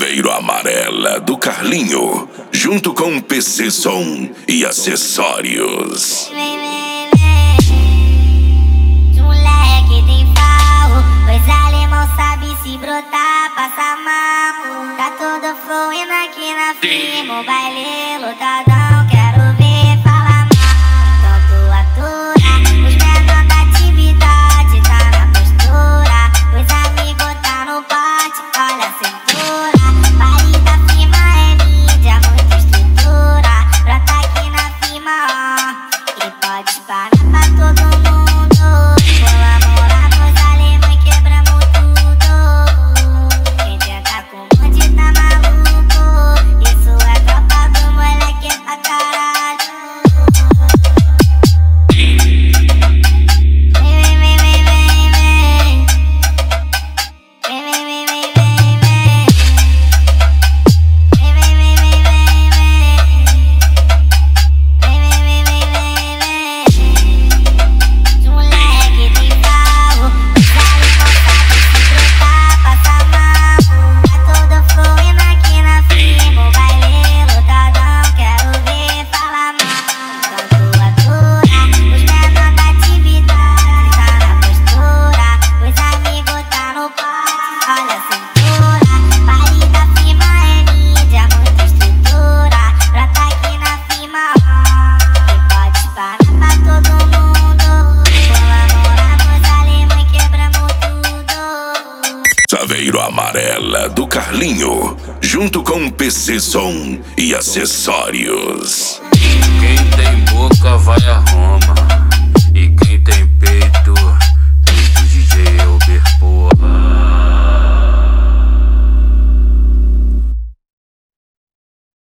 Chaveiro Amarela do Carlinho, junto com PC Som e acessórios. Moleque tem farro, pois alemão sabe se brotar, passa mal. Tá todo fluindo aqui na firma, o baile lotadão, quero ver falar mal. Então tu atura, os menor da atividade tá na postura, os amigos tá no pote, olha a cintura. Baile da firma é mídia, muita estrutura, brota aqui na firma, ó, e pode espalhar pra todo mundo. Colaboramos, alemão, quebramos tudo. Quem tenta com o bonde tá maluco, isso é tropa do moleque pra caralho. Chaveiro Amarela do Carlinho, junto com PC Som e acessórios. Quem tem boca vai a Roma.